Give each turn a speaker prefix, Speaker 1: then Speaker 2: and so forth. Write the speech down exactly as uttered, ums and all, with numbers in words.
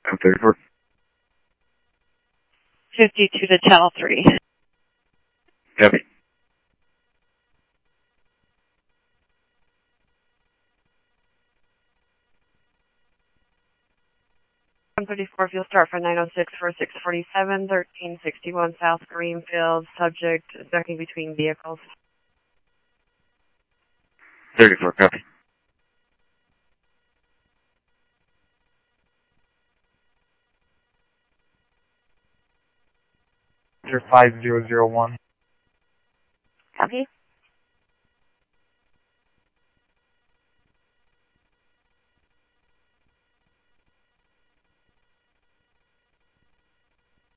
Speaker 1: I'm thirty-four.
Speaker 2: fifty-two to Channel three.
Speaker 1: Copy.
Speaker 2: one thirty-four, if you'll start for nine oh six for six forty-seven, thirteen sixty-one South Greenfield, subject ducking between vehicles.
Speaker 1: thirty-four, copy.
Speaker 3: five zero zero one.
Speaker 2: Copy.